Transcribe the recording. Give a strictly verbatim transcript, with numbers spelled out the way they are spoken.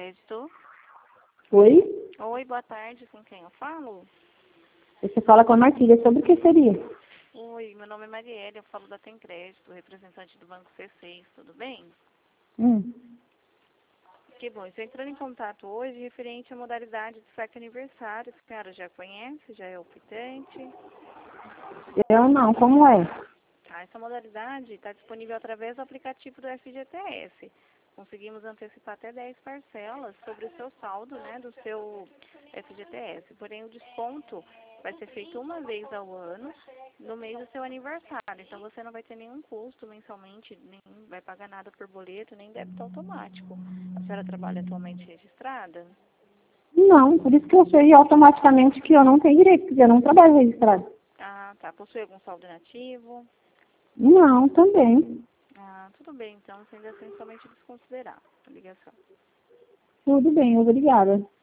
Crédito. Oi? Oi, boa tarde, com quem eu falo? Você fala com a Martília, sobre o que seria? Oi, meu nome é Marielle, eu falo da Tem Crédito, representante do Banco C seis, tudo bem? Hum. Que bom, estou entrando em contato hoje referente à modalidade de saque aniversário. A senhora já conhece, já é optante? Eu não, como é? Tá, essa modalidade está disponível através do aplicativo do F G T S. Conseguimos antecipar até dez parcelas sobre o seu saldo, né, do seu F G T S. Porém, o desconto vai ser feito uma vez ao ano, no mês do seu aniversário. Então, você não vai ter nenhum custo mensalmente, nem vai pagar nada por boleto, nem débito automático. A senhora trabalha atualmente registrada? Não, por isso que eu sei automaticamente que eu não tenho direito, porque eu não trabalho registrado. Ah, tá. Possui algum saldo inativo? Não, também. Ah, tudo bem. Então, sendo assim, somente desconsiderar a ligação. Tudo bem, obrigada.